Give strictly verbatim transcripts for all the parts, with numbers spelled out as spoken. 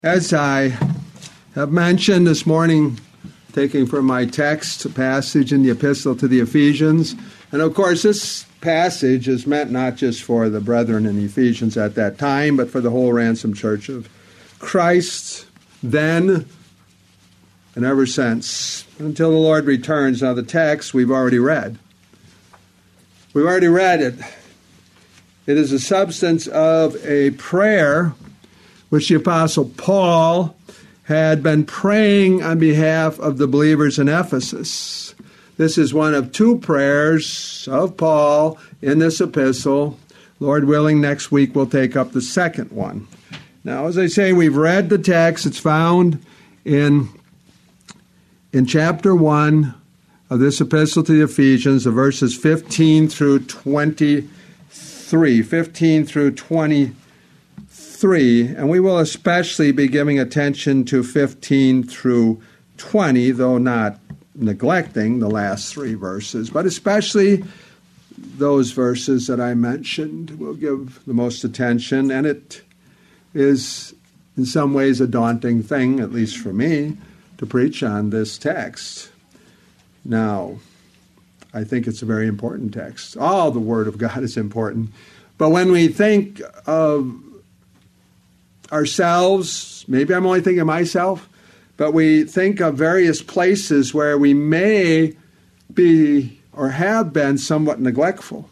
As I have mentioned this morning, taking from my text a passage in the Epistle to the Ephesians, and of course this passage is meant not just for the brethren in Ephesians at that time, but for the whole ransomed church of Christ then and ever since, until the Lord returns. Now the text we've already read. We've already read it. It is the substance of a prayer which the Apostle Paul had been praying on behalf of the believers in Ephesus. This is one of two prayers of Paul in this epistle. Lord willing, next week we'll take up the second one. Now, as I say, we've read the text. It's found in, in chapter one of this epistle to the Ephesians, the verses fifteen through twenty-three. fifteen through twenty-three. Three, and we will especially be giving attention to fifteen through twenty, though not neglecting the last three verses, but especially those verses that I mentioned we'll give the most attention, and it is in some ways a daunting thing, at least for me, to preach on this text. Now, I think it's a very important text. All the Word of God is important, but when we think of ourselves, maybe I'm only thinking of myself, but we think of various places where we may be or have been somewhat neglectful,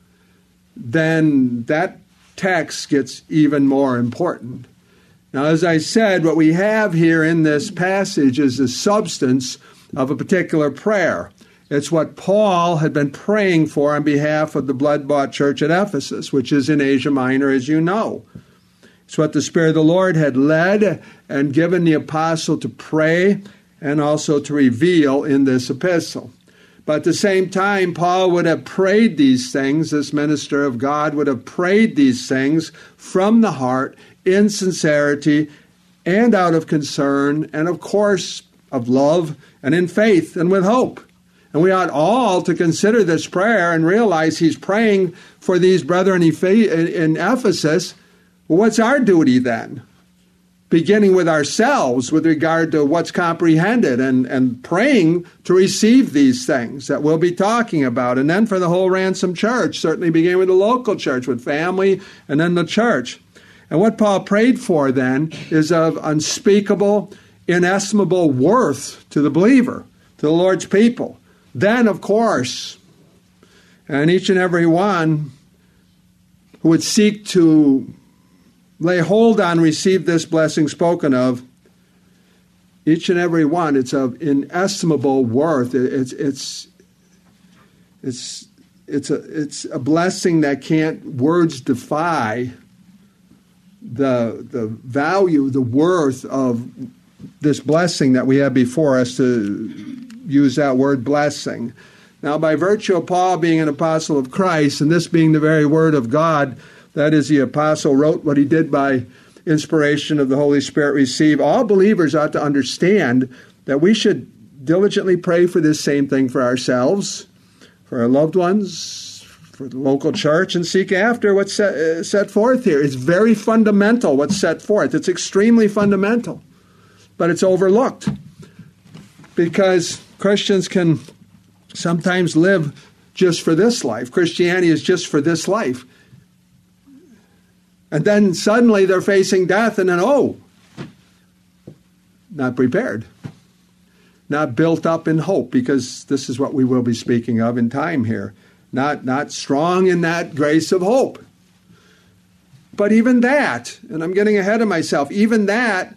then that text gets even more important. Now, as I said, what we have here in this passage is the substance of a particular prayer. It's what Paul had been praying for on behalf of the blood-bought church at Ephesus, which is in Asia Minor, as you know. It's what the Spirit of the Lord had led and given the apostle to pray and also to reveal in this epistle. But at the same time, Paul would have prayed these things, this minister of God would have prayed these things from the heart, in sincerity, and out of concern, and of course, of love, and in faith, and with hope. And we ought all to consider this prayer and realize he's praying for these brethren in Ephesus. Well, what's our duty then? Beginning with ourselves with regard to what's comprehended and, and praying to receive these things that we'll be talking about. And then for the whole ransomed church, certainly beginning with the local church, with family, and then the church. And what Paul prayed for then is of unspeakable, inestimable worth to the believer, to the Lord's people. Then, of course, and each and every one who would seek to lay hold on, receive this blessing spoken of, each and every one, it's of inestimable worth. It's it's it's it's a it's a blessing that can't words defy the the value, the worth of this blessing that we have before us, to use that word blessing. Now, by virtue of Paul being an apostle of Christ, and this being the very word of God, that is, the apostle wrote what he did by inspiration of the Holy Spirit received, all believers ought to understand that we should diligently pray for this same thing for ourselves, for our loved ones, for the local church, and seek after what's set, uh, set forth here. It's very fundamental what's set forth. It's extremely fundamental, but it's overlooked because Christians can sometimes live just for this life. Christianity is just for this life. And then suddenly they're facing death, and then, oh, not prepared, not built up in hope, because this is what we will be speaking of in time here. Not, not strong in that grace of hope. But even that, and I'm getting ahead of myself, even that,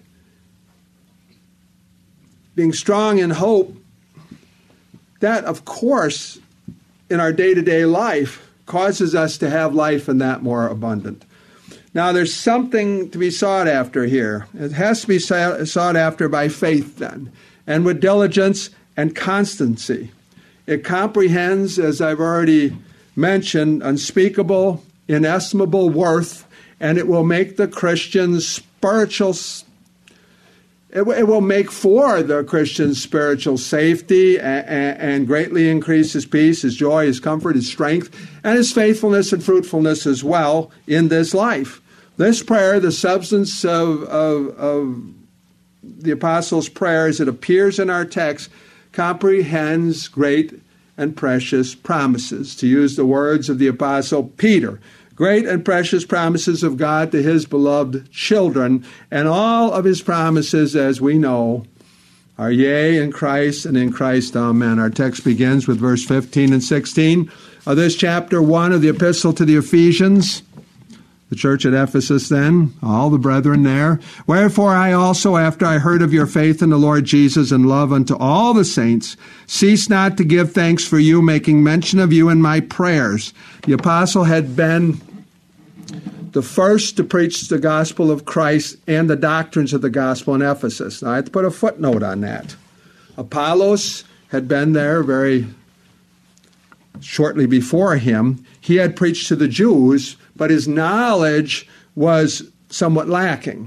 being strong in hope, that, of course, in our day-to-day life, causes us to have life and that more abundant. Now, there's something to be sought after here. It has to be sought after by faith, then, and with diligence and constancy. It comprehends, as I've already mentioned, unspeakable, inestimable worth, and it will make the Christian's spiritual, it will make for the Christian's spiritual safety and, and greatly increase his peace, his joy, his comfort, his strength, and his faithfulness and fruitfulness as well in this life. This prayer, the substance of, of, of the apostles' prayer as it appears in our text, comprehends great and precious promises. To use the words of the apostle Peter, great and precious promises of God to his beloved children, and all of his promises, as we know, are yea in Christ and in Christ, amen. Our text begins with verse fifteen and sixteen of this chapter one of the epistle to the Ephesians. The church at Ephesus then, all the brethren there. Wherefore I also, after I heard of your faith in the Lord Jesus and love unto all the saints, cease not to give thanks for you, making mention of you in my prayers. The apostle had been the first to preach the gospel of Christ and the doctrines of the gospel in Ephesus. Now I have to put a footnote on that. Apollos had been there very shortly before him. He had preached to the Jews, but his knowledge was somewhat lacking.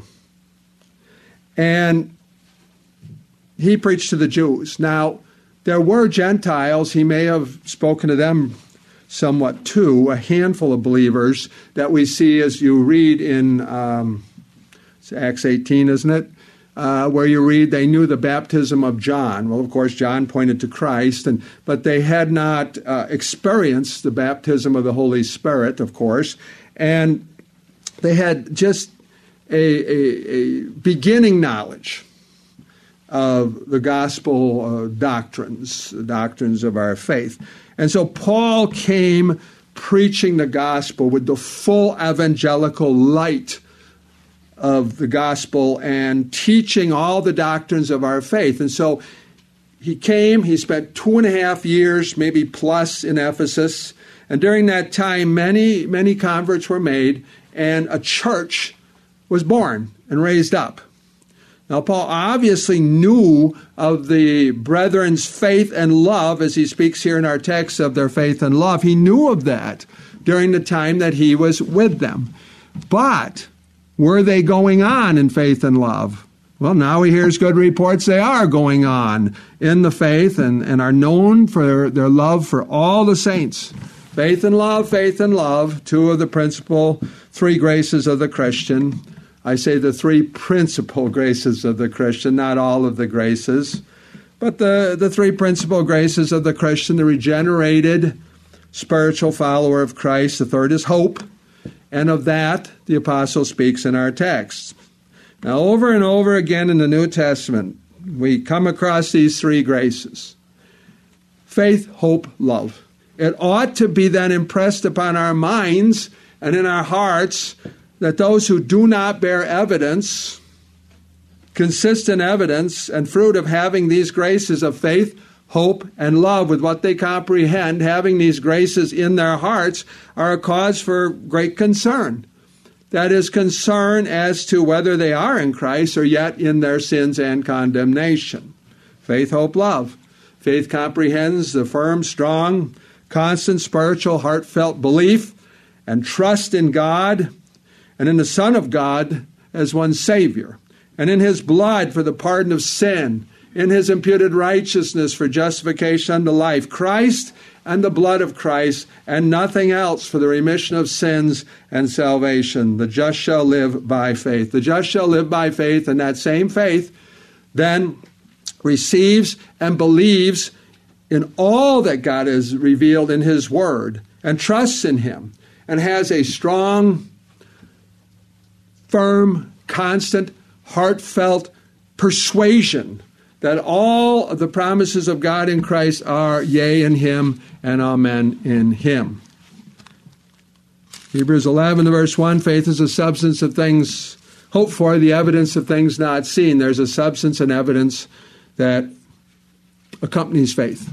And he preached to the Jews. Now, there were Gentiles. He may have spoken to them somewhat too, a handful of believers that we see as you read in um, it's Acts eighteen, isn't it? Uh, where you read they knew the baptism of John. Well, of course, John pointed to Christ, and but they had not uh, experienced the baptism of the Holy Spirit, of course, and they had just a, a, a beginning knowledge of the gospel uh, doctrines, the doctrines of our faith. And so Paul came preaching the gospel with the full evangelical light of the gospel and teaching all the doctrines of our faith. And so he came, he spent two and a half years, maybe plus, in Ephesus. And during that time, many, many converts were made, and a church was born and raised up. Now, Paul obviously knew of the brethren's faith and love, as he speaks here in our text of their faith and love. He knew of that during the time that he was with them. But were they going on in faith and love? Well, now he hears good reports they are going on in the faith and, and are known for their love for all the saints. Faith and love, faith and love, two of the principal three graces of the Christian. I say the three principal graces of the Christian, not all of the graces, but the, the three principal graces of the Christian, the regenerated spiritual follower of Christ. The third is hope, and of that the apostle speaks in our text. Now, over and over again in the New Testament, we come across these three graces: faith, hope, love. It ought to be then impressed upon our minds and in our hearts that those who do not bear evidence, consistent evidence and fruit of having these graces of faith, hope, and love with what they comprehend, having these graces in their hearts, are a cause for great concern. That is, concern as to whether they are in Christ or yet in their sins and condemnation. Faith, hope, love. Faith comprehends the firm, strong, constant, spiritual, heartfelt belief and trust in God and in the Son of God as one's Savior, and in His blood for the pardon of sin, in His imputed righteousness for justification unto life, Christ and the blood of Christ, and nothing else for the remission of sins and salvation. The just shall live by faith. The just shall live by faith, and that same faith then receives and believes in all that God has revealed in His Word, and trusts in Him, and has a strong, firm, constant, heartfelt persuasion that all of the promises of God in Christ are yea in Him and amen in Him. Hebrews eleven, verse one, faith is a substance of things hoped for, the evidence of things not seen. There's a substance and evidence that accompanies faith.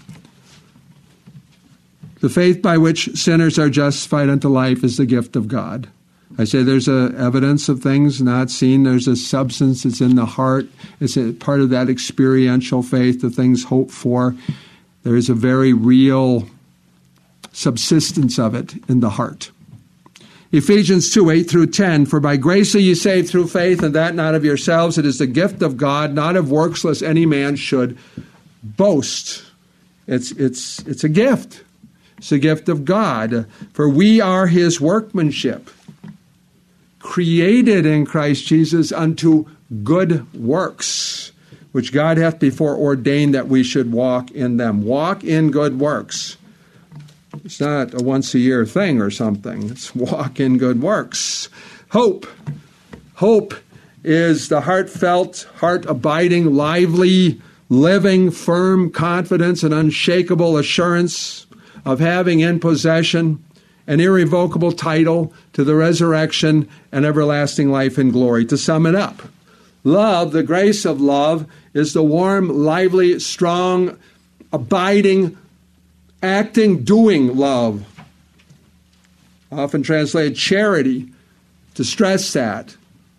The faith by which sinners are justified unto life is the gift of God. I say there's a evidence of things not seen. There's a substance that's in the heart. It's a part of that experiential faith, the things hoped for. There is a very real subsistence of it in the heart. Ephesians two, eight through ten, for by grace are ye saved through faith, and that not of yourselves. It is the gift of God, not of works, lest any man should boast. It's, it's, it's a gift. It's a gift of God. For we are His workmanship, created in Christ Jesus unto good works, which God hath before ordained that we should walk in them. Walk in good works. It's not a once-a-year thing or something. It's walk in good works. Hope. Hope is the heartfelt, heart-abiding, lively, living, firm confidence and unshakable assurance of having in possession an irrevocable title to the resurrection and everlasting life and glory. To sum it up, love, the grace of love, is the warm, lively, strong, abiding, acting, doing love. Often translated charity, to stress that.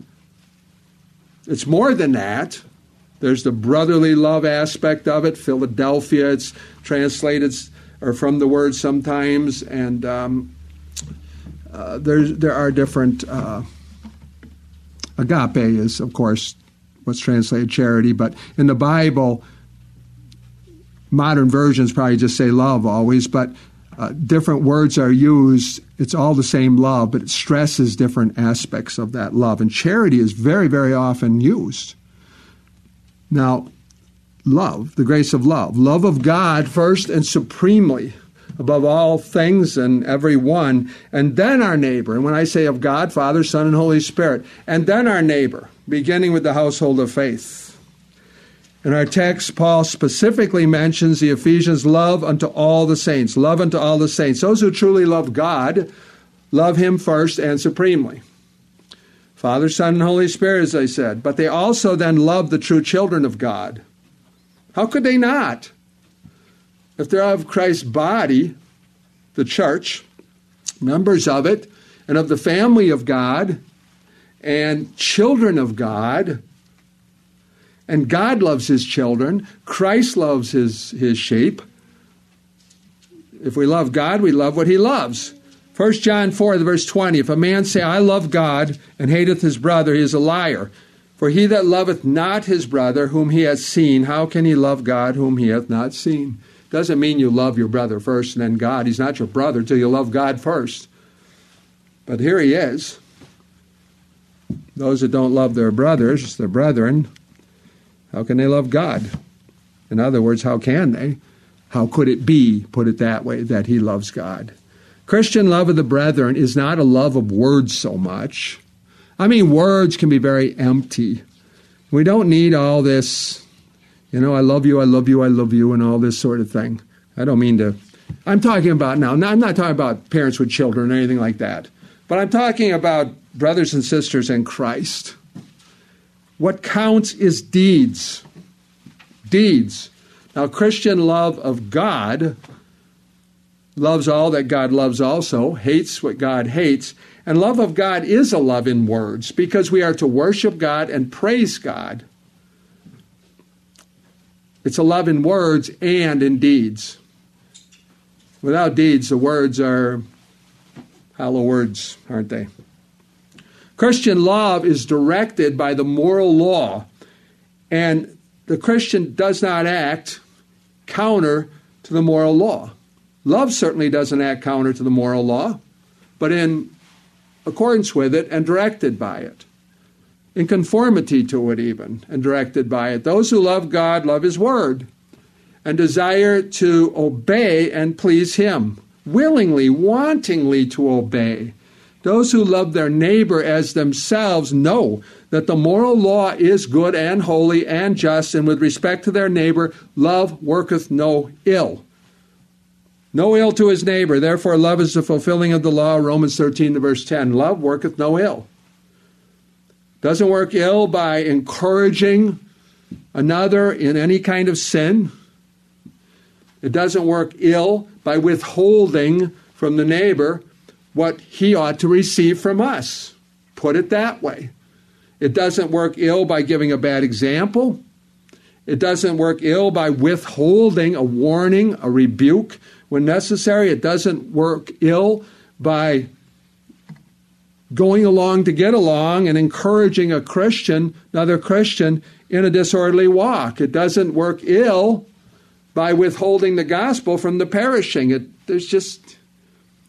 It's more than that. There's the brotherly love aspect of it. Philadelphia, it's translated or from the word sometimes, and um, uh, there there are different. Uh, agape is, of course, what's translated charity, but in the Bible, modern versions probably just say love always, but uh, different words are used. It's all the same love, but it stresses different aspects of that love, and charity is very, very often used. Now, love, the grace of love. Love of God first and supremely, above all things and everyone, and then our neighbor. And when I say of God, Father, Son, and Holy Spirit, and then our neighbor, beginning with the household of faith. In our text, Paul specifically mentions the Ephesians love unto all the saints. Love unto all the saints. Those who truly love God, love Him first and supremely. Father, Son, and Holy Spirit, as I said. But they also then love the true children of God. How could they not? If they're of Christ's body, the church, members of it, and of the family of God, and children of God, and God loves His children, Christ loves His, his sheep. If we love God, we love what He loves. First John four, verse twenty, if a man say, I love God, and hateth his brother, he is a liar. For he that loveth not his brother, whom he hath seen, how can he love God, whom he hath not seen? Doesn't mean you love your brother first and then God. He's not your brother till you love God first. But here he is. Those that don't love their brothers, their brethren, how can they love God? In other words, how can they? How could it be, put it that way, that he loves God? Christian love of the brethren is not a love of words so much. I mean, words can be very empty. We don't need all this, you know, I love you, I love you, I love you, and all this sort of thing. I don't mean to, I'm talking about now, I'm not talking about parents with children or anything like that, but I'm talking about brothers and sisters in Christ. What counts is deeds. Deeds. Now, Christian love of God loves all that God loves also, hates what God hates, and love of God is a love in words because we are to worship God and praise God. It's a love in words and in deeds. Without deeds, the words are hollow words, aren't they? Christian love is directed by the moral law, and the Christian does not act counter to the moral law. Love certainly doesn't act counter to the moral law, but in accordance with it and directed by it, in conformity to it even, and directed by it. Those who love God love His word and desire to obey and please Him, willingly, wantingly to obey. Those who love their neighbor as themselves know that the moral law is good and holy and just, and with respect to their neighbor, love worketh no ill. No ill to his neighbor. Therefore, love is the fulfilling of the law. Romans thirteen to verse ten. Love worketh no ill. Doesn't work ill by encouraging another in any kind of sin. It doesn't work ill by withholding from the neighbor what he ought to receive from us. Put it that way. It doesn't work ill by giving a bad example. It doesn't work ill by withholding a warning, a rebuke when necessary. It doesn't work ill by going along to get along and encouraging a Christian, another Christian, in a disorderly walk. It doesn't work ill by withholding the gospel from the perishing. It, there's just,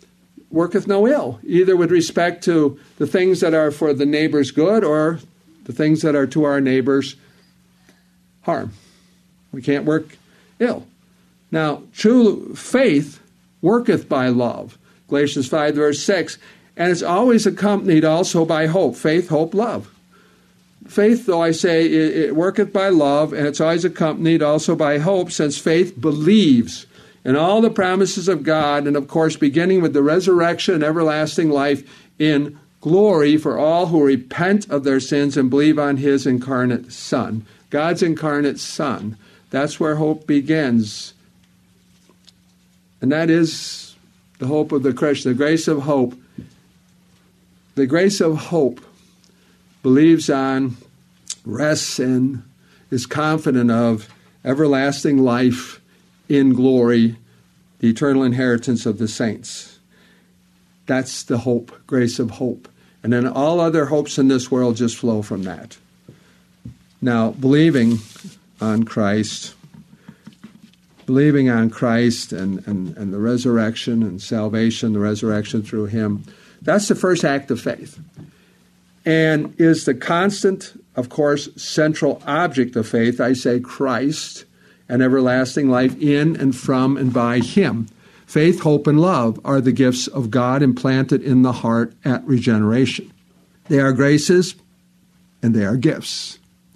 worketh no ill, either with respect to the things that are for the neighbor's good or the things that are to our neighbor's harm. We can't work ill. Now, true faith worketh by love, Galatians five, verse six, and it's always accompanied also by hope, faith, hope, love. Faith, though I say, it, it worketh by love, and it's always accompanied also by hope, since faith believes in all the promises of God, and of course, beginning with the resurrection and everlasting life in glory for all who repent of their sins and believe on his incarnate Son. God's incarnate Son. That's where hope begins. And that is the hope of the Christian, the grace of hope. The grace of hope believes on, rests in, is confident of everlasting life in glory, the eternal inheritance of the saints. That's the hope, grace of hope. And then all other hopes in this world just flow from that. Now, believing on Christ, believing on Christ and, and, and the resurrection and salvation, the resurrection through him, that's the first act of faith. And is the constant, of course, central object of faith, I say Christ and everlasting life in and from and by him. Faith, hope, and love are the gifts of God implanted in the heart at regeneration. They are graces and they are gifts.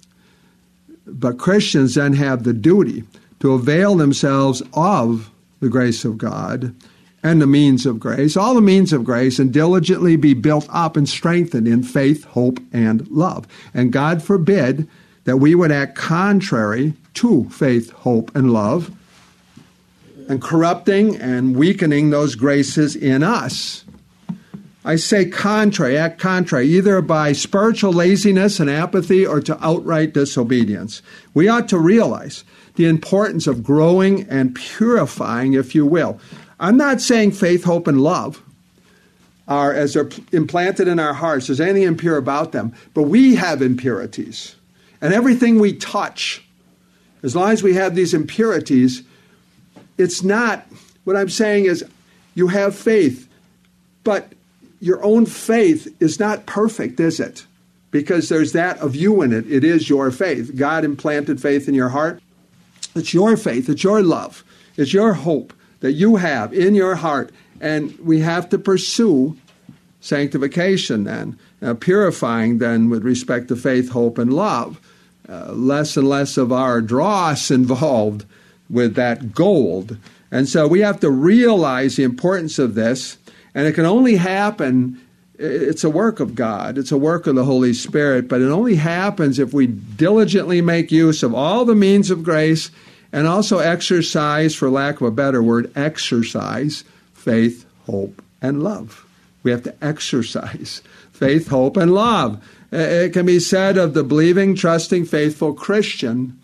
But Christians then have the duty to avail themselves of the grace of God and the means of grace, all the means of grace, and diligently be built up and strengthened in faith, hope, and love. And God forbid that we would act contrary to faith, hope, and love, and corrupting and weakening those graces in us. I say contrary, act contrary, either by spiritual laziness and apathy or to outright disobedience. We ought to realize the importance of growing and purifying, if you will. I'm not saying faith, hope, and love are, as they're implanted in our hearts, there's anything impure about them, but we have impurities. And everything we touch, as long as we have these impurities, it's not, what I'm saying is, you have faith, but your own faith is not perfect, is it? Because there's that of you in it. It is your faith. God implanted faith in your heart. It's your faith. It's your love. It's your hope that you have in your heart. And we have to pursue sanctification then, uh, purifying then with respect to faith, hope, and love. Uh, less and less of our dross involved with that gold. And so we have to realize the importance of this, and it can only happen, it's a work of God, it's a work of the Holy Spirit, but it only happens if we diligently make use of all the means of grace and also exercise, for lack of a better word, exercise faith, hope, and love. We have to exercise faith, hope, and love. It can be said of the believing, trusting, faithful Christian,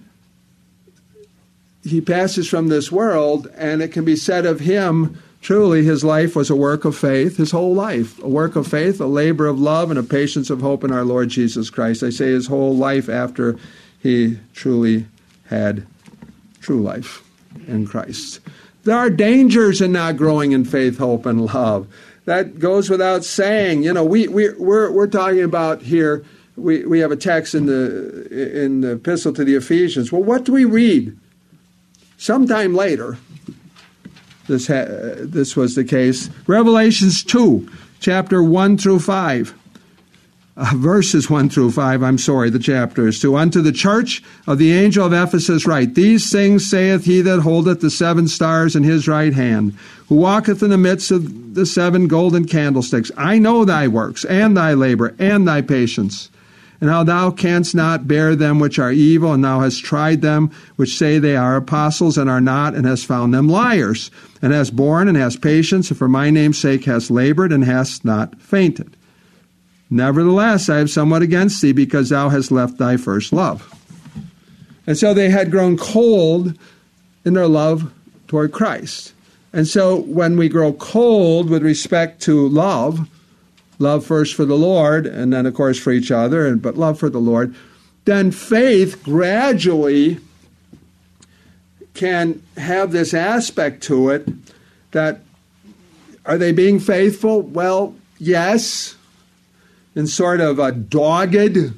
he passes from this world, and it can be said of him, truly, his life was a work of faith, his whole life, a work of faith, a labor of love, and a patience of hope in our Lord Jesus Christ. I say his whole life after he truly had true life in Christ. There are dangers in not growing in faith, hope, and love. That goes without saying. You know, we, we, we're, we're talking about here, we, we have a text in the, in the epistle to the Ephesians. Well, what do we read? Sometime later, this ha- this was the case. Revelations two, chapter one through five. Uh, verses one through five, I'm sorry, the chapter is two. Unto the church of the angel of Ephesus write, These things saith he that holdeth the seven stars in his right hand, who walketh in the midst of the seven golden candlesticks. I know thy works, and thy labor, and thy patience, and how thou canst not bear them which are evil, and thou hast tried them which say they are apostles and are not, and hast found them liars, and hast borne and hast patience, and for my name's sake hast labored and hast not fainted. Nevertheless, I have somewhat against thee, because thou hast left thy first love. And so they had grown cold in their love toward Christ. And so when we grow cold with respect to love, love first for the Lord, and then, of course, for each other, and but love for the Lord, then faith gradually can have this aspect to it that are they being faithful? Well, yes, in sort of a dogged,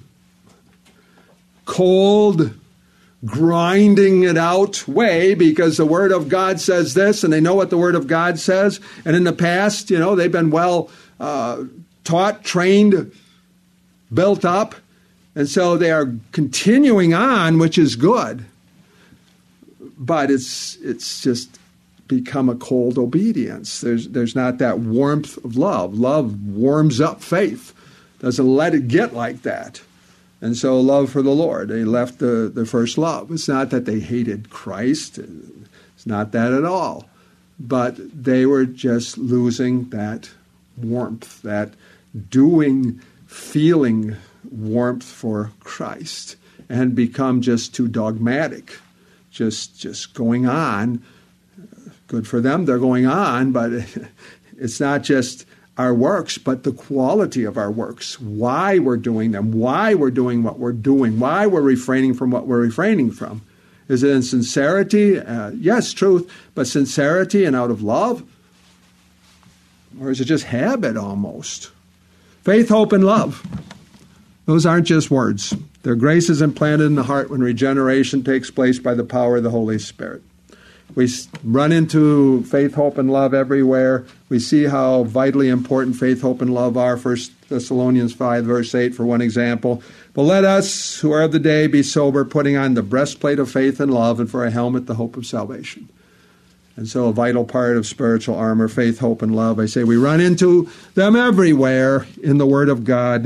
cold, grinding it out way, because the Word of God says this, and they know what the Word of God says. And in the past, you know, they've been well uh, taught, trained, built up, and so they are continuing on, which is good. But it's it's just become a cold obedience. There's there's not that warmth of love. Love warms up faith, doesn't let it get like that. And so love for the Lord, they left the, the first love. It's not that they hated Christ. It's not that at all. But they were just losing that warmth, that doing, feeling warmth for Christ, and become just too dogmatic, just just going on. Good for them, they're going on, but it's not just our works, but the quality of our works, why we're doing them, why we're doing what we're doing, why we're refraining from what we're refraining from. Is it in sincerity? Uh, yes, truth, but sincerity and out of love? Or is it just habit almost? Faith, hope, and love. Those aren't just words. Their grace is implanted in the heart when regeneration takes place by the power of the Holy Spirit. We run into faith, hope, and love everywhere. We see how vitally important faith, hope, and love are. First Thessalonians five, verse eight, for one example. But let us, who are of the day, be sober, putting on the breastplate of faith and love, and for a helmet, the hope of salvation. And so a vital part of spiritual armor, faith, hope, and love. I say we run into them everywhere in the Word of God.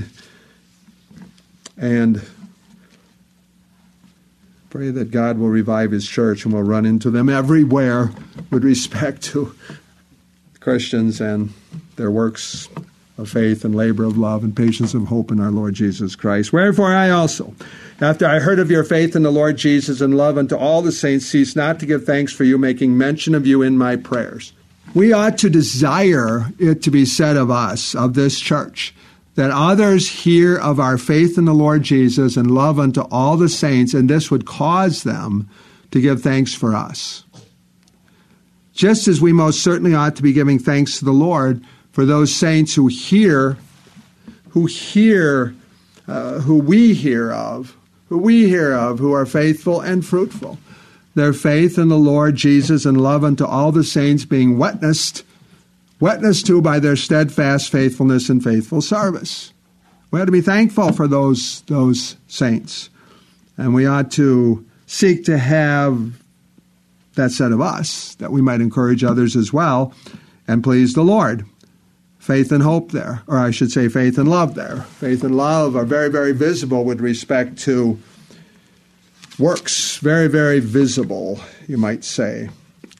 And pray that God will revive His church and will run into them everywhere with respect to Christians and their works of faith and labor of love and patience of hope in our Lord Jesus Christ. Wherefore I also, after I heard of your faith in the Lord Jesus and love unto all the saints, cease not to give thanks for you, making mention of you in my prayers. We ought to desire it to be said of us, of this church, that others hear of our faith in the Lord Jesus and love unto all the saints, and this would cause them to give thanks for us. Just as we most certainly ought to be giving thanks to the Lord for those saints who hear, who hear, uh, who we hear of, who we hear of, who are faithful and fruitful. Their faith in the Lord Jesus and love unto all the saints being witnessed Witnessed to by their steadfast faithfulness and faithful service. We ought to be thankful for those, those saints. And we ought to seek to have that said of us, that we might encourage others as well and please the Lord. Faith and hope there, or I should say faith and love there. Faith and love are very, very visible with respect to works. Very, very visible, you might say.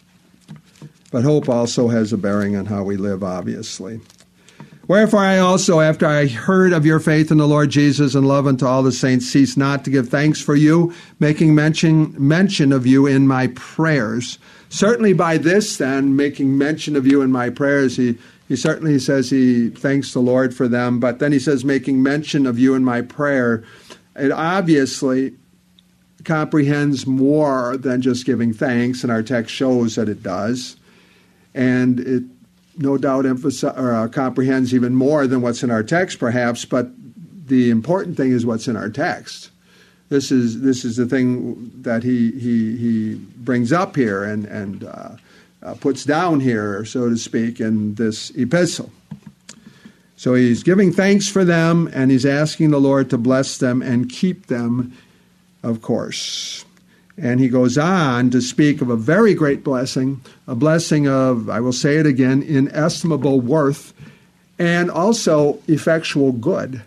But hope also has a bearing on how we live, obviously. Wherefore I also, after I heard of your faith in the Lord Jesus and love unto all the saints, cease not to give thanks for you, making mention, mention of you in my prayers. Certainly by this, then, making mention of you in my prayers, he, he certainly says he thanks the Lord for them, but then he says, making mention of you in my prayer. It obviously comprehends more than just giving thanks, and our text shows that it does. And it no doubt emphasize, or, uh, comprehends even more than what's in our text, perhaps, but the important thing is what's in our text. This is this is the thing that he he, he brings up here and, and uh, uh, puts down here, so to speak, in this epistle. So he's giving thanks for them, and he's asking the Lord to bless them and keep them, of course. And he goes on to speak of a very great blessing, a blessing of, I will say it again, inestimable worth, and also effectual good.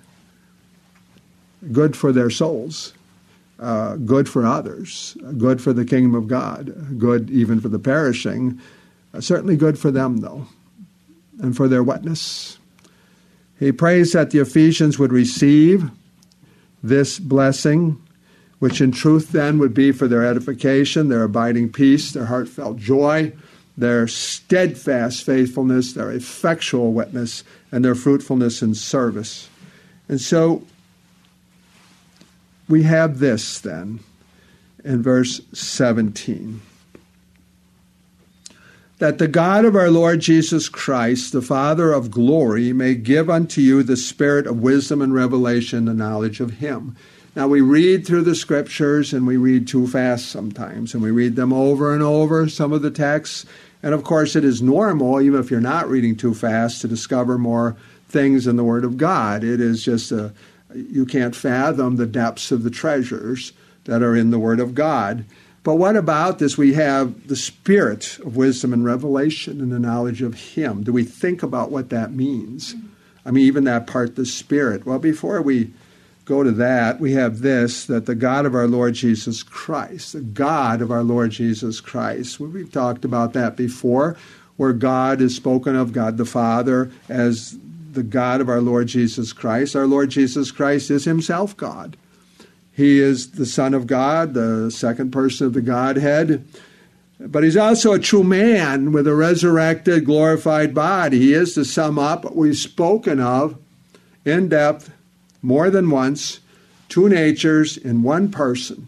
Good for their souls, uh, good for others, good for the kingdom of God, good even for the perishing, uh, certainly good for them, though, and for their witness. He prays that the Ephesians would receive this blessing, which in truth then would be for their edification, their abiding peace, their heartfelt joy, their steadfast faithfulness, their effectual witness, and their fruitfulness in service. And so we have this then in verse seventeen. that the God of our Lord Jesus Christ, the Father of glory, may give unto you the spirit of wisdom and revelation, the knowledge of him. Now, we read through the scriptures, and we read too fast sometimes, and we read them over and over, some of the texts. And, of course, it is normal, even if you're not reading too fast, to discover more things in the Word of God. It is just a, you can't fathom the depths of the treasures that are in the Word of God. But what about this? We have the spirit of wisdom and revelation and the knowledge of him. Do we think about what that means? I mean, even that part, the spirit. Well, before we go to that, we have this, that the God of our Lord Jesus Christ, the God of our Lord Jesus Christ. We've talked about that before, where God is spoken of, God the Father, as the God of our Lord Jesus Christ. Our Lord Jesus Christ is himself God. He is the Son of God, the second person of the Godhead. But he's also a true man with a resurrected, glorified body. He is, to sum up, what we've spoken of in depth more than once, two natures in one person.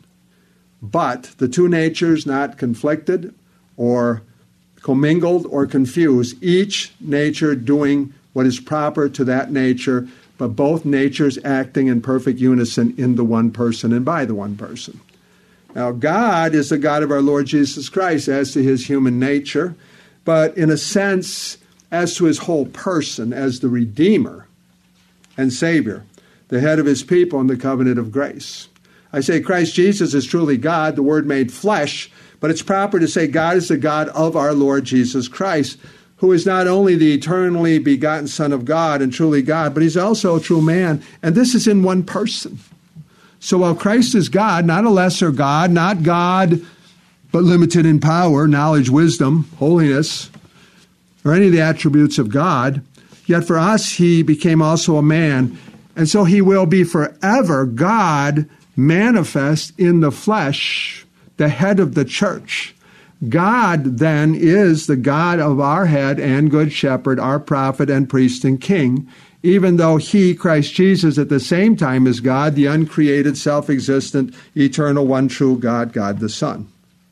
But the two natures not conflicted or commingled or confused, each nature doing what is proper to that nature, but both natures acting in perfect unison in the one person and by the one person. Now, God is the God of our Lord Jesus Christ as to his human nature, but in a sense, as to his whole person, as the Redeemer and Savior, the head of his people in the covenant of grace. I say Christ Jesus is truly God, the Word made flesh, but it's proper to say God is the God of our Lord Jesus Christ, who is not only the eternally begotten Son of God and truly God, but he's also a true man. And this is in one person. So while Christ is God, not a lesser God, not God, but limited in power, knowledge, wisdom, holiness, or any of the attributes of God, yet for us he became also a man. And so he will be forever God manifest in the flesh, the head of the church. God, then, is the God of our head and good shepherd, our prophet and priest and king, even though he, Christ Jesus, at the same time is God, the uncreated, self-existent, eternal, one true God, God the Son.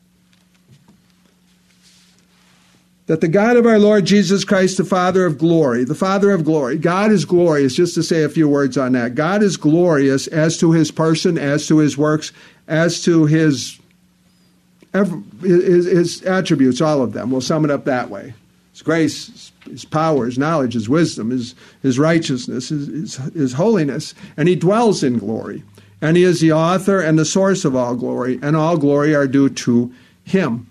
That the God of our Lord Jesus Christ, the Father of glory, the Father of glory, God is glorious, just to say a few words on that. God is glorious as to his person, as to his works, as to his His, his attributes, all of them. We'll sum it up that way. His grace, his, his power, his knowledge, his wisdom, his, his righteousness, his, his, his holiness. And he dwells in glory. And he is the author and the source of all glory. And all glory are due to him.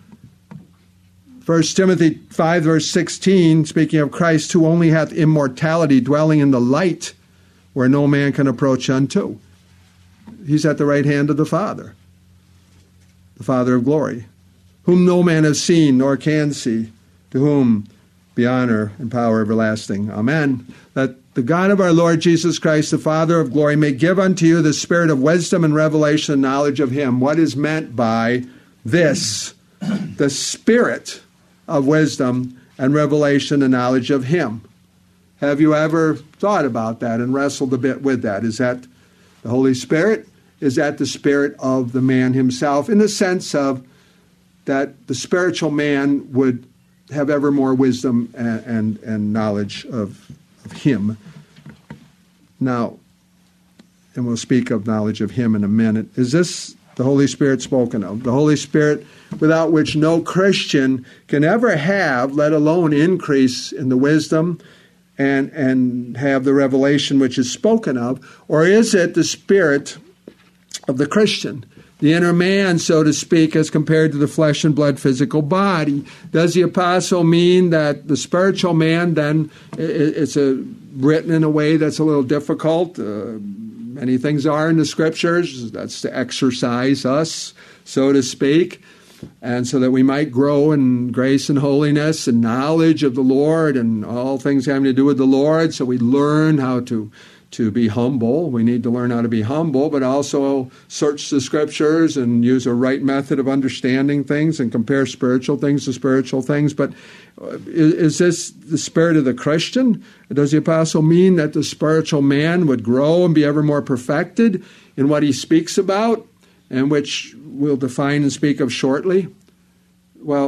First Timothy five, verse sixteen, speaking of Christ, who only hath immortality, dwelling in the light where no man can approach unto. He's at the right hand of the Father. The Father of glory, whom no man has seen nor can see, to whom be honor and power everlasting. Amen. That the God of our Lord Jesus Christ, the Father of glory, may give unto you the spirit of wisdom and revelation and knowledge of him. What is meant by this? The spirit of wisdom and revelation and knowledge of him. Have you ever thought about that and wrestled a bit with that? Is that the Holy Spirit? Is that the spirit of the man himself, in the sense of that the spiritual man would have ever more wisdom and, and, and knowledge of, of him. Now, and we'll speak of knowledge of him in a minute. Is this the Holy Spirit spoken of? The Holy Spirit without which no Christian can ever have, let alone increase in the wisdom and, and have the revelation which is spoken of? Or is it the spirit of the Christian, the inner man, so to speak, as compared to the flesh and blood physical body? Does the apostle mean that the spiritual man, then, it's a, written in a way that's a little difficult? Uh, many things are in the scriptures. That's to exercise us, so to speak, and so that we might grow in grace and holiness and knowledge of the Lord and all things having to do with the Lord, so we learn how to to be humble. We need to learn how to be humble, but also search the scriptures and use a right method of understanding things and compare spiritual things to spiritual things. But is, is this the spirit of the Christian? Does the apostle mean that the spiritual man would grow and be ever more perfected in what he speaks about, and which we'll define and speak of shortly? Well,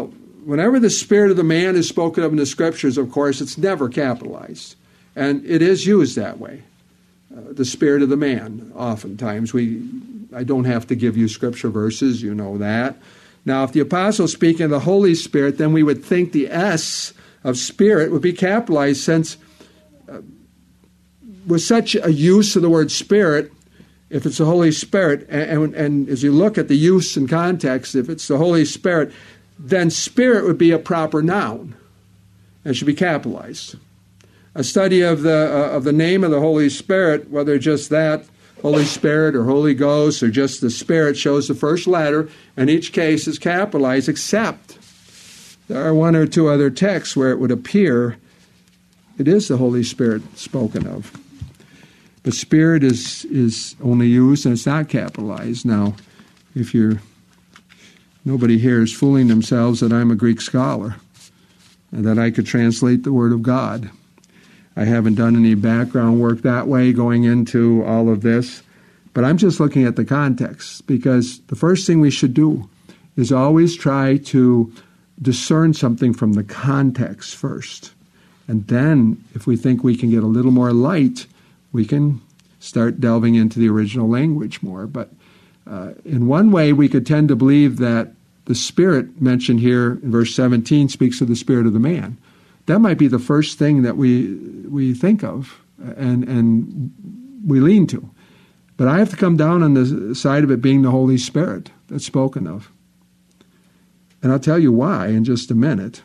whenever the spirit of the man is spoken of in the scriptures, of course, it's never capitalized. And it is used that way. Uh, the spirit of the man, oftentimes. We, I don't have to give you scripture verses, you know that. Now, if the apostle is speaking of the Holy Spirit, then we would think the S of spirit would be capitalized, since uh, with such a use of the word spirit, if it's the Holy Spirit, and, and, and as you look at the use and context, if it's the Holy Spirit, then spirit would be a proper noun and should be capitalized. A study of the uh, of the name of the Holy Spirit, whether just that, Holy Spirit or Holy Ghost or just the Spirit, shows the first letter, and each case is capitalized, except there are one or two other texts where it would appear it is the Holy Spirit spoken of. But Spirit is, is only used and it's not capitalized. Now, if you're, nobody here is fooling themselves that I'm a Greek scholar and that I could translate the Word of God. I haven't done any background work that way going into all of this, but I'm just looking at the context, because the first thing we should do is always try to discern something from the context first. And then, if we think we can get a little more light, we can start delving into the original language more. But uh, in one way, we could tend to believe that the Spirit mentioned here in verse seventeen speaks of the spirit of the man. That might be the first thing that we we think of and and we lean to. But I have to come down on the side of it being the Holy Spirit that's spoken of. And I'll tell you why in just a minute.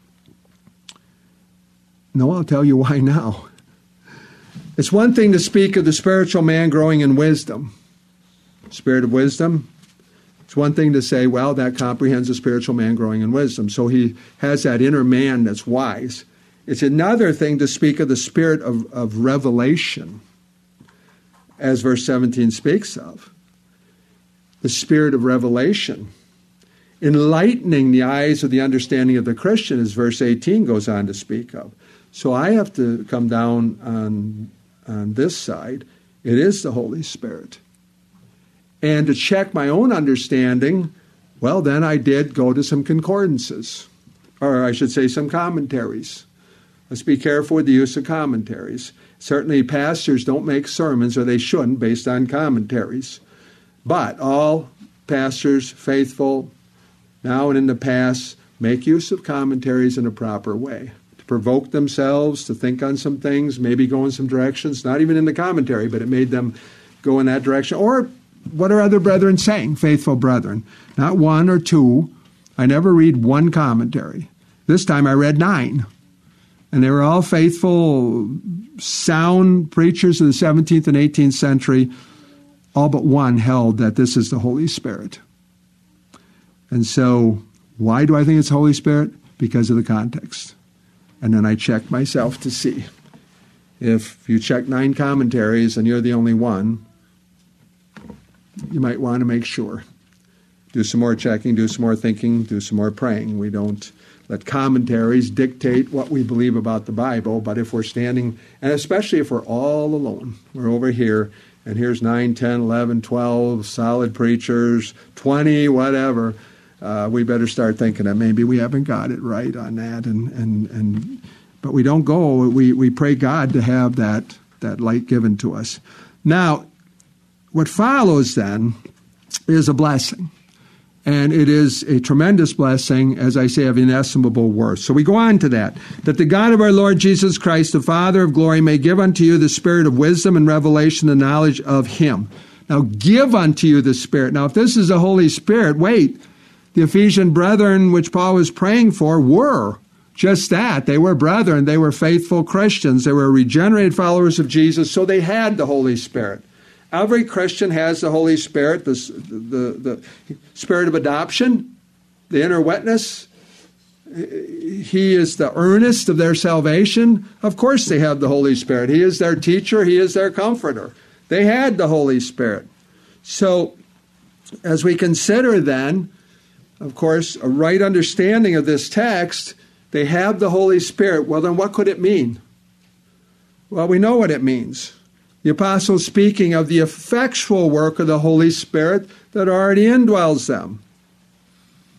No, I'll tell you why now. It's one thing to speak of the spiritual man growing in wisdom, spirit of wisdom. It's one thing to say, well, that comprehends a spiritual man growing in wisdom. So he has that inner man that's wise. It's another thing to speak of the spirit of, of revelation, as verse seventeen speaks of. The spirit of revelation. Enlightening the eyes of the understanding of the Christian, as verse eighteen goes on to speak of. So I have to come down on, on this side. It is the Holy Spirit. And to check my own understanding, well, then I did go to some concordances, or I should say some commentaries. Let's be careful with the use of commentaries. Certainly pastors don't make sermons, or they shouldn't, based on commentaries. But all pastors, faithful, now and in the past, make use of commentaries in a proper way, to provoke themselves, to think on some things, maybe go in some directions, not even in the commentary, but it made them go in that direction. Or what are other brethren saying, faithful brethren? Not one or two. I never read one commentary. This time I read nine. And they were all faithful, sound preachers of the seventeenth and eighteenth century. All but one held that this is the Holy Spirit. And so, why do I think it's Holy Spirit? Because of the context. And then I check myself to see. If you check nine commentaries and you're the only one, you might want to make sure. Do some more checking, do some more thinking, do some more praying. We don't let commentaries dictate what we believe about the Bible, but if we're standing, and especially if we're all alone, we're over here, and here's nine, ten, eleven, twelve solid preachers, twenty, whatever, uh, we better start thinking that maybe we haven't got it right on that. And, and, and but we don't go, we, we pray God to have that, that light given to us. Now, what follows then is a blessing. And it is a tremendous blessing, as I say, of inestimable worth. So we go on to that. That the God of our Lord Jesus Christ, the Father of glory, may give unto you the spirit of wisdom and revelation, the knowledge of him. Now, give unto you the Spirit. Now, if this is the Holy Spirit, wait. The Ephesian brethren, which Paul was praying for, were just that. They were brethren. They were faithful Christians. They were regenerated followers of Jesus, so they had the Holy Spirit. Every Christian has the Holy Spirit, the, the, the spirit of adoption, the inner witness. He is the earnest of their salvation. Of course they have the Holy Spirit. He is their teacher. He is their comforter. They had the Holy Spirit. So as we consider then, of course, a right understanding of this text, they have the Holy Spirit. Well, then what could it mean? Well, we know what it means. The apostle speaking of the effectual work of the Holy Spirit that already indwells them.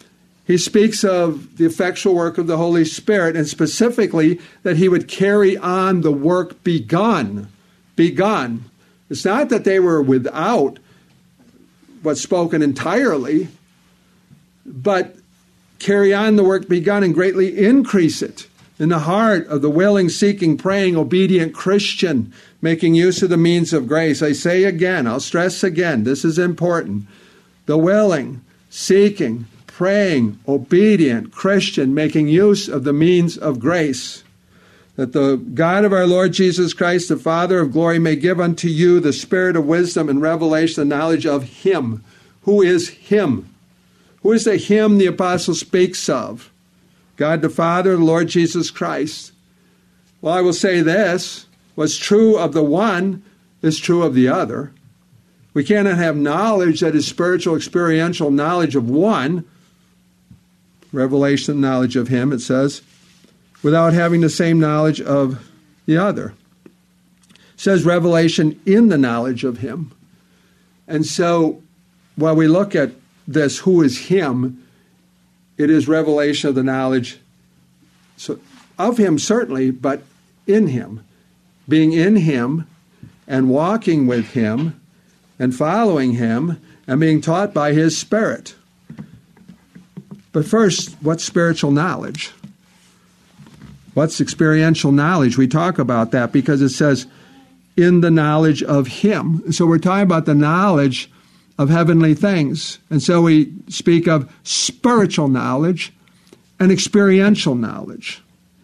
He speaks of the effectual work of the Holy Spirit, and specifically that he would carry on the work begun. Begun. It's not that they were without what's spoken entirely, but carry on the work begun and greatly increase it in the heart of the willing, seeking, praying, obedient Christian, making use of the means of grace. I say again, I'll stress again, this is important. The willing, seeking, praying, obedient Christian, making use of the means of grace. That the God of our Lord Jesus Christ, the Father of glory, may give unto you the spirit of wisdom and revelation, the knowledge of him. Who is him? Who is the him the apostle speaks of? God the Father, the Lord Jesus Christ. Well, I will say this. What's true of the one is true of the other. We cannot have knowledge that is spiritual, experiential knowledge of one, revelation knowledge of him, it says, without having the same knowledge of the other. It says revelation in the knowledge of him. And so, while we look at this, who is him, it is revelation of the knowledge so, of him, certainly, but in him. Being in him and walking with him and following him and being taught by his Spirit. But first, what's spiritual knowledge? What's experiential knowledge? We talk about that because it says, in the knowledge of him. So we're talking about the knowledge of heavenly things. And so we speak of spiritual knowledge and experiential knowledge.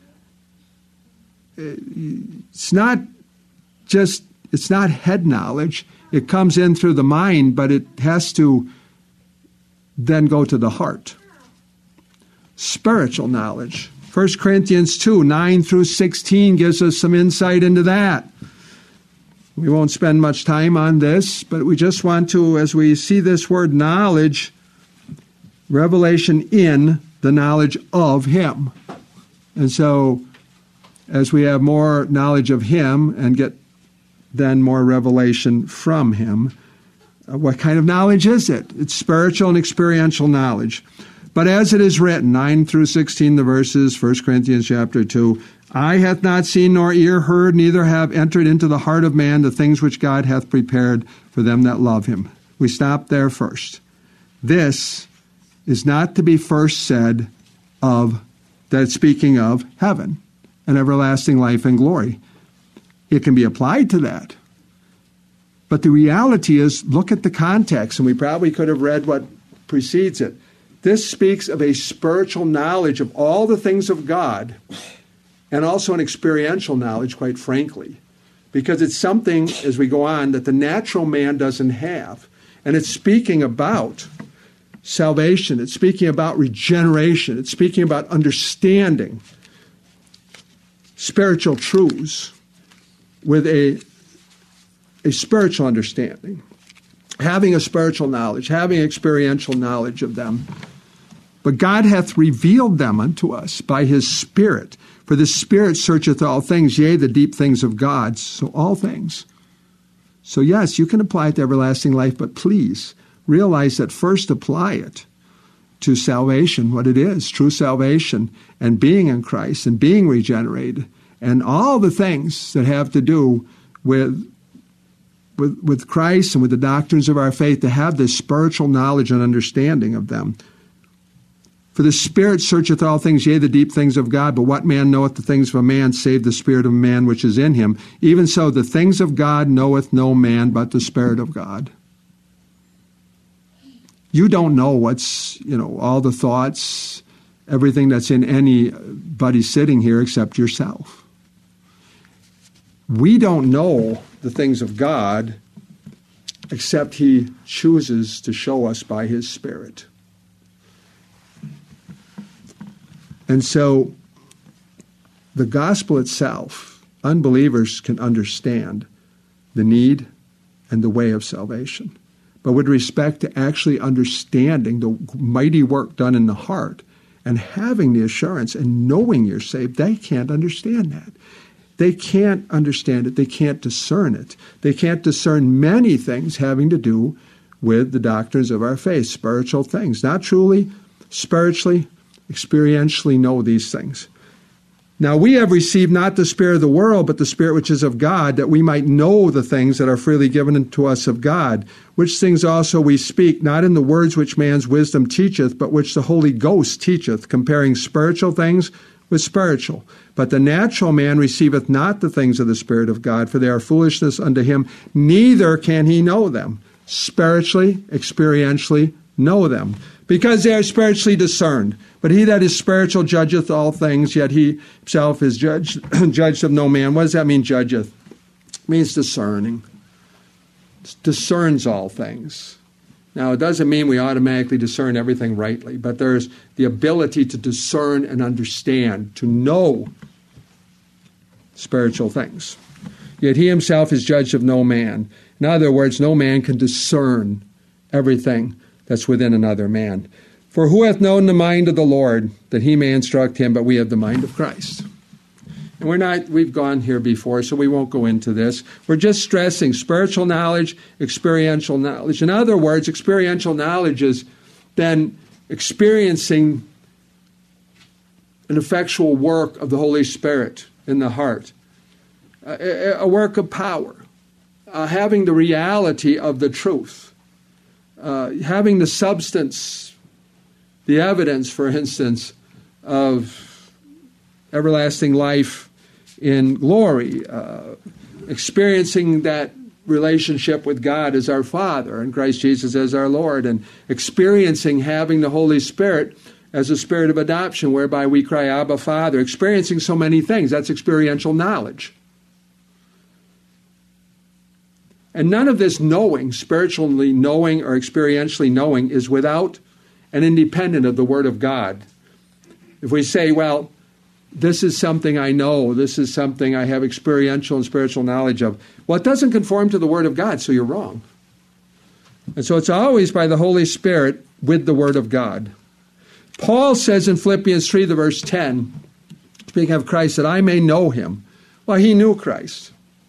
It's not just, it's not head knowledge. It comes in through the mind, but it has to then go to the heart. Spiritual knowledge. First Corinthians two, nine through sixteen gives us some insight into that. We won't spend much time on this, but we just want to, as we see this word knowledge, revelation in the knowledge of him. And so, as we have more knowledge of him and get then more revelation from him, uh, what kind of knowledge is it? It's spiritual and experiential knowledge. But as it is written, nine through sixteen, the verses, First Corinthians chapter two, eye hath not seen nor ear heard, neither have entered into the heart of man the things which God hath prepared for them that love him. We stop there first. This is not to be first said of, that speaking of heaven and everlasting life and glory. It can be applied to that. But the reality is, look at the context, and we probably could have read what precedes it. This speaks of a spiritual knowledge of all the things of God, and also an experiential knowledge, quite frankly, because it's something, as we go on, that the natural man doesn't have. And it's speaking about salvation. It's speaking about regeneration. It's speaking about understanding spiritual truths with a, a spiritual understanding, having a spiritual knowledge, having experiential knowledge of them. But God hath revealed them unto us by his Spirit. For the Spirit searcheth all things, yea, the deep things of God. So all things. So yes, you can apply it to everlasting life, but please realize that first apply it to salvation, what it is, true salvation, and being in Christ, and being regenerated, and all the things that have to do with With, with Christ and with the doctrines of our faith, to have this spiritual knowledge and understanding of them. For the Spirit searcheth all things, yea, the deep things of God. But what man knoweth the things of a man, save the spirit of man which is in him? Even so, the things of God knoweth no man but the Spirit of God. You don't know what's, you know, all the thoughts, everything that's in anybody sitting here except yourself. We don't know the things of God except he chooses to show us by his Spirit. And so the gospel itself, unbelievers can understand the need and the way of salvation. But with respect to actually understanding the mighty work done in the heart and having the assurance and knowing you're saved, they can't understand that. They can't understand it. They can't discern it. They can't discern many things having to do with the doctrines of our faith, spiritual things, not truly spiritually, experientially know these things. Now we have received not the spirit of the world, but the Spirit which is of God, that we might know the things that are freely given unto us of God, which things also we speak, not in the words which man's wisdom teacheth, but which the Holy Ghost teacheth, comparing spiritual things with spiritual. But the natural man receiveth not the things of the Spirit of God, for they are foolishness unto him, neither can he know them. Spiritually, experientially know them, because they are spiritually discerned. But he that is spiritual judgeth all things, yet he himself is judged, judged of no man. What does that mean, judgeth? It means discerning. It discerns all things. Now, it doesn't mean we automatically discern everything rightly, but there's the ability to discern and understand, to know spiritual things. Yet he himself is judged of no man. In other words, no man can discern everything that's within another man. For who hath known the mind of the Lord, that he may instruct him, but we have the mind of Christ. And we're not, we've gone here before, so we won't go into this. We're just stressing spiritual knowledge, experiential knowledge. In other words, experiential knowledge is then experiencing an effectual work of the Holy Spirit in the heart, a, a work of power, uh, having the reality of the truth, uh, having the substance, the evidence, for instance, of everlasting life in glory, uh, experiencing that relationship with God as our Father and Christ Jesus as our Lord, and experiencing having the Holy Spirit as a spirit of adoption whereby we cry, Abba, Father, experiencing so many things. That's experiential knowledge. And none of this knowing, spiritually knowing or experientially knowing, is without and independent of the Word of God. If we say, well, this is something I know, this is something I have experiential and spiritual knowledge of, well, it doesn't conform to the Word of God, so you're wrong. And so it's always by the Holy Spirit with the Word of God. Paul says in Philippians three, the verse ten, speaking of Christ, that I may know him. Well, he knew Christ.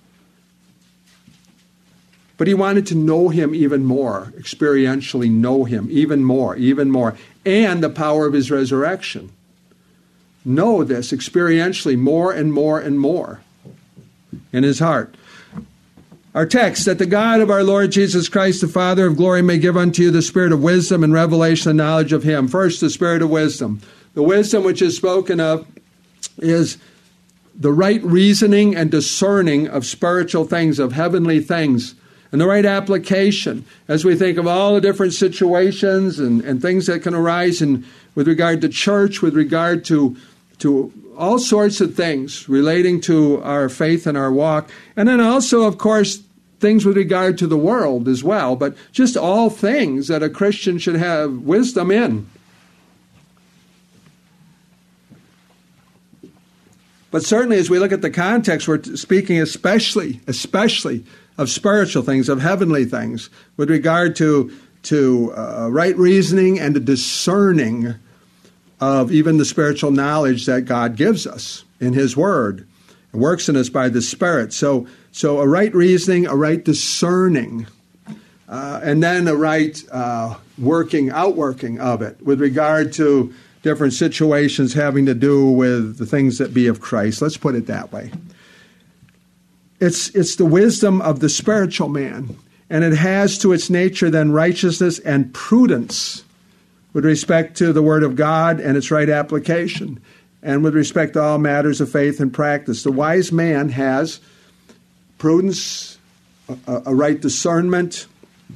But he wanted to know him even more, experientially know him even more, even more, and the power of his resurrection. Know this experientially more and more and more in his heart. Our text, that the God of our Lord Jesus Christ, the Father of glory, may give unto you the spirit of wisdom and revelation and knowledge of him. First, the spirit of wisdom. The wisdom which is spoken of is the right reasoning and discerning of spiritual things, of heavenly things, and the right application as we think of all the different situations and, and things that can arise in, with regard to church, with regard to, to all sorts of things relating to our faith and our walk. And then also, of course, things with regard to the world as well, but just all things that a Christian should have wisdom in. But certainly as we look at the context, we're speaking especially, especially of spiritual things, of heavenly things, with regard to, to uh, right reasoning and the discerning of even the spiritual knowledge that God gives us in his word. It works in us by the Spirit. So, so a right reasoning, a right discerning, uh, and then a right uh, working, outworking of it with regard to different situations having to do with the things that be of Christ. Let's put it that way. It's, it's the wisdom of the spiritual man, and it has to its nature then righteousness and prudence with respect to the Word of God and its right application, and with respect to all matters of faith and practice. The wise man has prudence, a, a right discernment,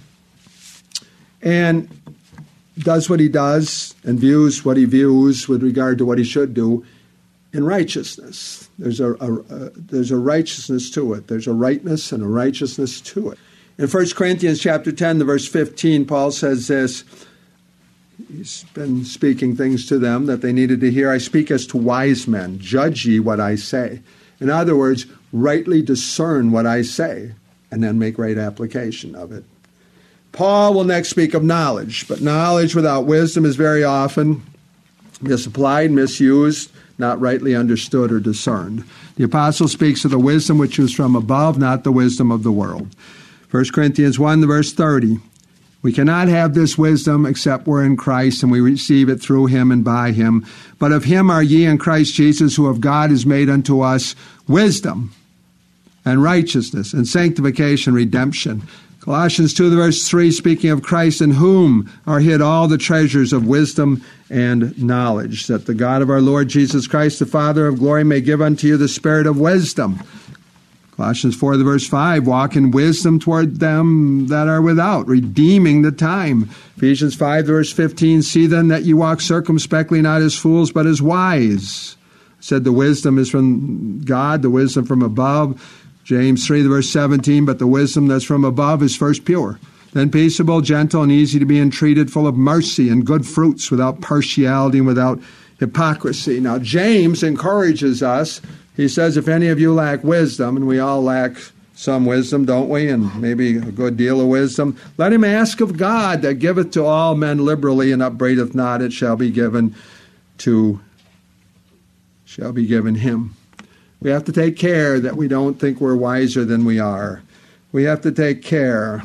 and does what he does and views what he views with regard to what he should do in righteousness. There's a, a, a there's a righteousness to it. There's a rightness and a righteousness to it. In First Corinthians chapter ten, the verse fifteen, Paul says this. He's been speaking things to them that they needed to hear. I speak as to wise men. Judge ye what I say. In other words, rightly discern what I say, and then make right application of it. Paul will next speak of knowledge, but knowledge without wisdom is very often misapplied, misused, not rightly understood or discerned. The apostle speaks of the wisdom which is from above, not the wisdom of the world. First Corinthians one, the verse thirty, We cannot have this wisdom except we're in Christ and we receive it through him and by him. But of him are ye in Christ Jesus, who of God is made unto us wisdom and righteousness and sanctification, redemption. Colossians two, verse three, speaking of Christ, in whom are hid all the treasures of wisdom and knowledge, that the God of our Lord Jesus Christ, the Father of glory, may give unto you the spirit of wisdom. Colossians four, verse five, walk in wisdom toward them that are without, redeeming the time. Ephesians five, verse fifteen, see then that you walk circumspectly, not as fools, but as wise. Said the wisdom is from God, the wisdom from above. James three, verse seventeen, but the wisdom that's from above is first pure, then peaceable, gentle, and easy to be entreated, full of mercy and good fruits, without partiality and without hypocrisy. Now, James encourages us. He says, if any of you lack wisdom, and we all lack some wisdom, don't we, and maybe a good deal of wisdom, let him ask of God, that giveth to all men liberally and upbraideth not, it shall be given to, shall be given him. We have to take care that we don't think we're wiser than we are. We have to take care.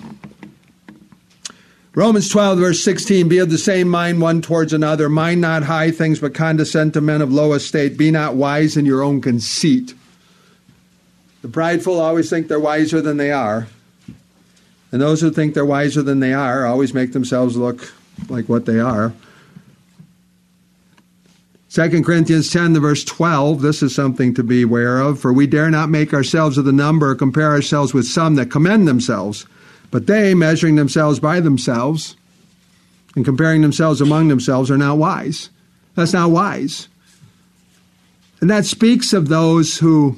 Romans twelve, verse sixteen, be of the same mind one towards another. Mind not high things, but condescend to men of low estate. Be not wise in your own conceit. The prideful always think they're wiser than they are. And those who think they're wiser than they are always make themselves look like what they are. Second Corinthians ten, the verse twelve, this is something to be aware of. For we dare not make ourselves of the number, or compare ourselves with some that commend themselves. But they, measuring themselves by themselves and comparing themselves among themselves, are not wise. That's not wise. And that speaks of those who,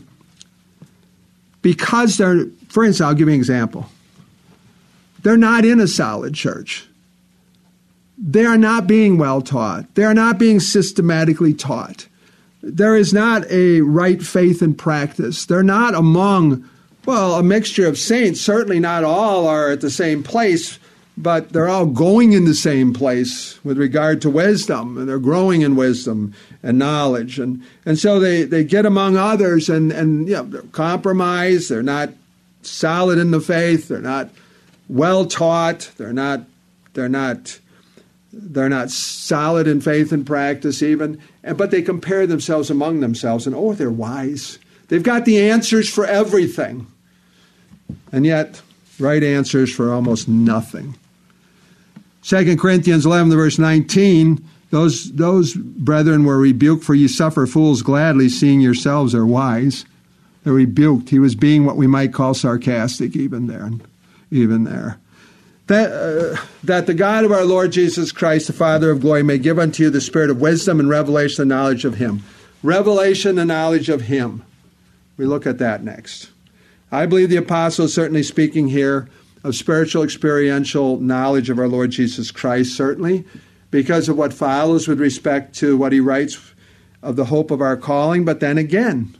because they're, for instance, I'll give you an example. They're not in a solid church. They are not being well taught. They are not being systematically taught. There is not a right faith and practice. They're not among, well, a mixture of saints. Certainly not all are at the same place, but they're all going in the same place with regard to wisdom, and they're growing in wisdom and knowledge. And, and so they, they get among others and, and you know, they're compromised. They're not solid in the faith. They're not well taught. They're not, they're not... They're not solid in faith and practice even, but they compare themselves among themselves, and oh, they're wise. They've got the answers for everything, and yet right answers for almost nothing. Second Corinthians eleven, verse nineteen, those, those brethren were rebuked, for ye suffer fools gladly, seeing yourselves are wise. They're rebuked. He was being what we might call sarcastic even there, even there. That, uh, that the God of our Lord Jesus Christ, the Father of glory, may give unto you the spirit of wisdom and revelation and knowledge of him. Revelation and knowledge of him. We look at that next. I believe the apostle is certainly speaking here of spiritual experiential knowledge of our Lord Jesus Christ, certainly, because of what follows with respect to what he writes of the hope of our calling. But then again,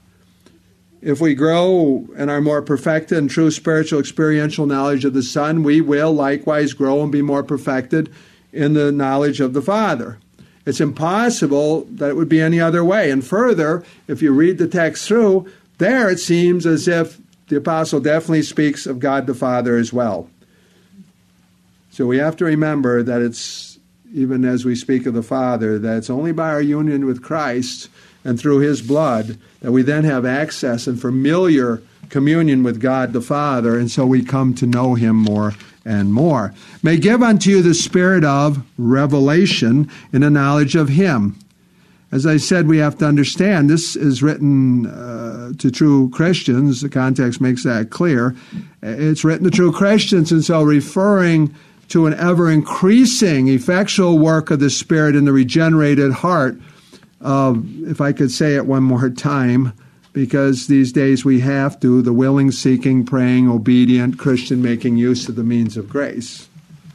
if we grow and are more perfected in true spiritual experiential knowledge of the Son, we will likewise grow and be more perfected in the knowledge of the Father. It's impossible that it would be any other way. And further, if you read the text through, there it seems as if the apostle definitely speaks of God the Father as well. So we have to remember that it's, even as we speak of the Father, that it's only by our union with Christ and through his blood that we then have access and familiar communion with God the Father, and so we come to know him more and more. May give unto you the spirit of revelation in the knowledge of him. As I said, we have to understand this is written uh, to true Christians. The context makes that clear. It's written to true Christians, and so referring to an ever-increasing effectual work of the Spirit in the regenerated heart. Uh, if I could say it one more time, because these days we have to, the willing, seeking, praying, obedient Christian making use of the means of grace.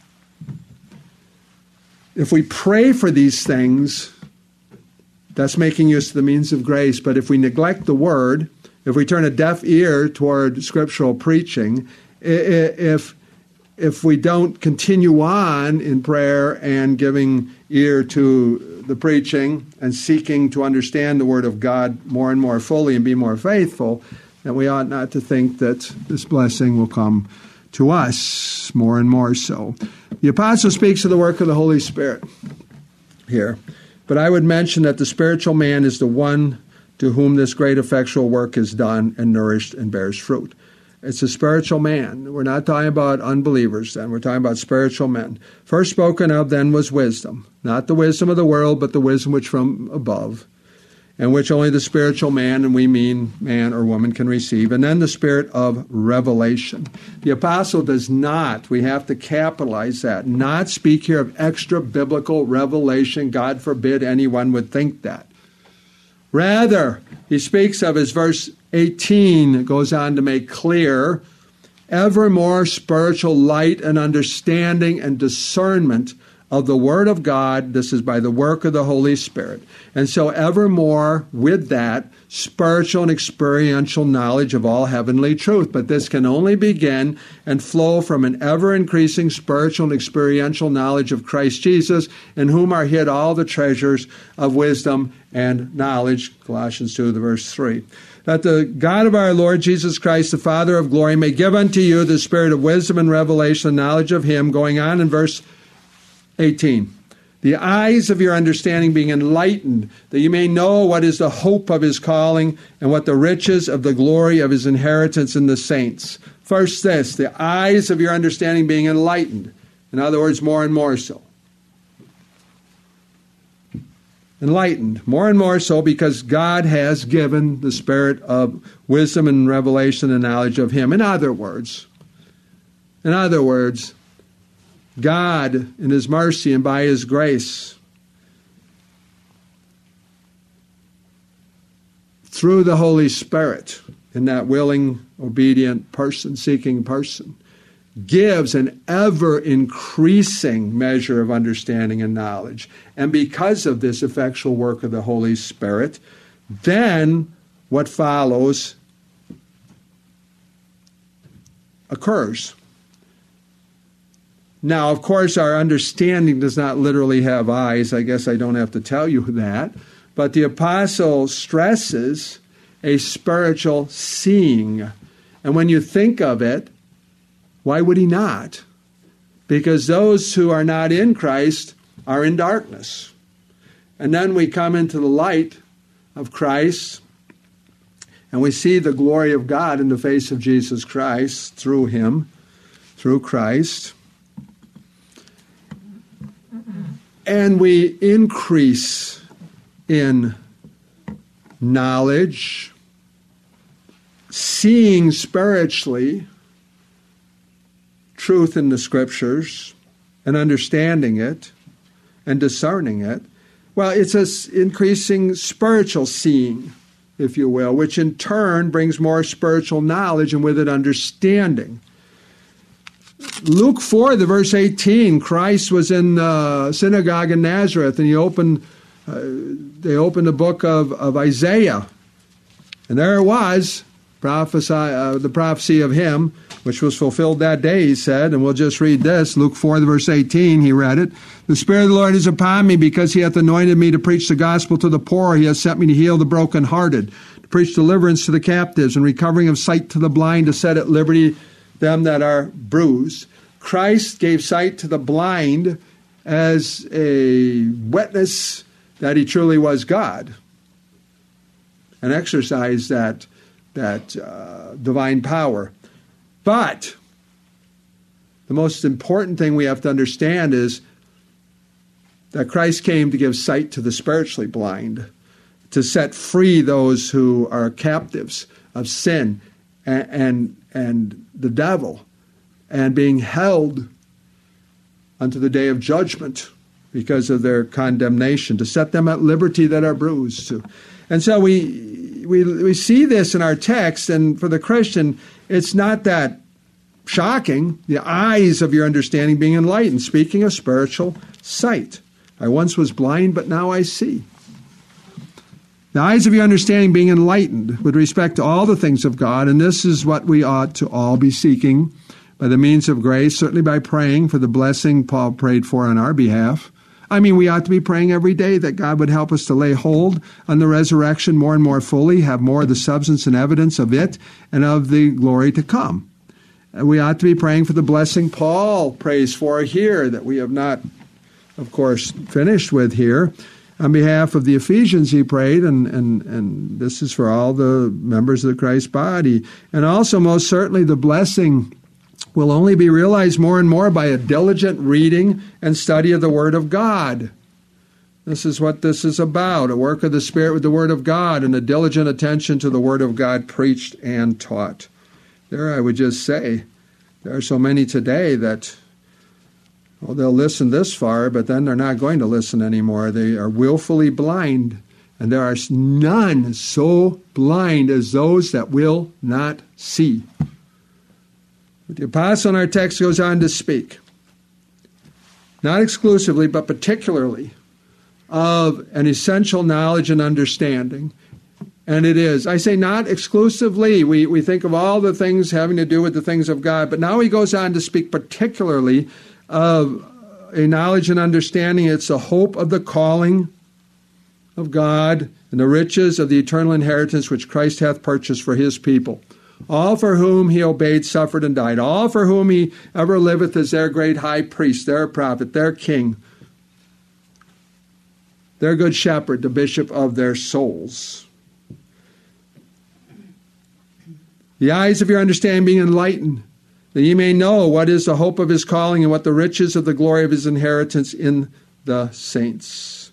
If we pray for these things, that's making use of the means of grace. But if we neglect the Word, if we turn a deaf ear toward scriptural preaching, if if we don't continue on in prayer and giving ear to the preaching and seeking to understand the Word of God more and more fully and be more faithful, then we ought not to think that this blessing will come to us more and more so. The apostle speaks of the work of the Holy Spirit here, but I would mention that the spiritual man is the one to whom this great effectual work is done and nourished and bears fruit. It's a spiritual man. We're not talking about unbelievers then. We're talking about spiritual men. First spoken of then was wisdom, not the wisdom of the world, but the wisdom which from above, and which only the spiritual man, and we mean man or woman, can receive. And then the spirit of revelation. The apostle does not, we have to capitalize that, not speak here of extra biblical revelation. God forbid anyone would think that. Rather, he speaks of, as verse eighteen goes on to make clear, ever more spiritual light and understanding and discernment of the Word of God. This is by the work of the Holy Spirit. And so ever more with that spiritual and experiential knowledge of all heavenly truth. But this can only begin and flow from an ever-increasing spiritual and experiential knowledge of Christ Jesus, in whom are hid all the treasures of wisdom and knowledge. Colossians two, the verse three. That the God of our Lord Jesus Christ, the Father of glory, may give unto you the spirit of wisdom and revelation and knowledge of Him. Going on in verse eighteen. The eyes of your understanding being enlightened, that you may know what is the hope of His calling and what the riches of the glory of His inheritance in the saints. First this, the eyes of your understanding being enlightened. In other words, more and more so. Enlightened, more and more so, because God has given the spirit of wisdom and revelation and knowledge of Him. In other words, in other words, God, in His mercy and by His grace, through the Holy Spirit, in that willing, obedient person, seeking person, gives an ever-increasing measure of understanding and knowledge. And because of this effectual work of the Holy Spirit, then what follows occurs. Now, of course, our understanding does not literally have eyes. I guess I don't have to tell you that. But the apostle stresses a spiritual seeing. And when you think of it, why would he not? Because those who are not in Christ are in darkness. And then we come into the light of Christ, and we see the glory of God in the face of Jesus Christ through Him, through Christ. And we increase in knowledge, seeing spiritually truth in the Scriptures and understanding it and discerning it. Well, it's an increasing spiritual seeing, if you will, which in turn brings more spiritual knowledge and with it understanding. Luke four, the verse eighteen, Christ was in the synagogue in Nazareth, and he opened, uh, they opened the book of, of Isaiah. And there it was, prophesy, uh, the prophecy of him, which was fulfilled that day, he said. And we'll just read this, Luke four, the verse eighteen, he read it. The Spirit of the Lord is upon me, because He hath anointed me to preach the gospel to the poor. He hath sent me to heal the brokenhearted, to preach deliverance to the captives, and recovering of sight to the blind, to set at liberty them that are bruised. Christ gave sight to the blind as a witness that He truly was God, and exercised that, that uh, divine power. But the most important thing we have to understand is that Christ came to give sight to the spiritually blind, to set free those who are captives of sin and, and, and the devil, and being held unto the day of judgment because of their condemnation, to set them at liberty that are bruised. And so we, we, we see this in our text, and for the Christian, it's not that shocking, the eyes of your understanding being enlightened, speaking of spiritual sight. I once was blind, but now I see. The eyes of your understanding being enlightened with respect to all the things of God, and this is what we ought to all be seeking by the means of grace, certainly by praying for the blessing Paul prayed for on our behalf. I mean, we ought to be praying every day that God would help us to lay hold on the resurrection more and more fully, have more of the substance and evidence of it and of the glory to come. we ought to be praying for the blessing Paul prays for here, that we have not, of course, finished with here. On behalf of the Ephesians, he prayed, and, and, and this is for all the members of the Christ body. And also, most certainly, the blessing will only be realized more and more by a diligent reading and study of the Word of God. This is what this is about, a work of the Spirit with the Word of God and a diligent attention to the Word of God preached and taught. There I would just say, there are so many today that, well, they'll listen this far, but then they're not going to listen anymore. They are willfully blind, and there are none so blind as those that will not see. But the apostle in our text goes on to speak, not exclusively, but particularly, of an essential knowledge and understanding. And it is, I say not exclusively, we, we think of all the things having to do with the things of God, but now he goes on to speak particularly of a knowledge and understanding. It's the hope of the calling of God and the riches of the eternal inheritance which Christ hath purchased for his people, all for whom he obeyed, suffered, and died, all for whom he ever liveth as their great high priest, their prophet, their king, their good shepherd, the bishop of their souls. The eyes of your understanding being enlightened, that ye may know what is the hope of his calling and what the riches of the glory of his inheritance in the saints.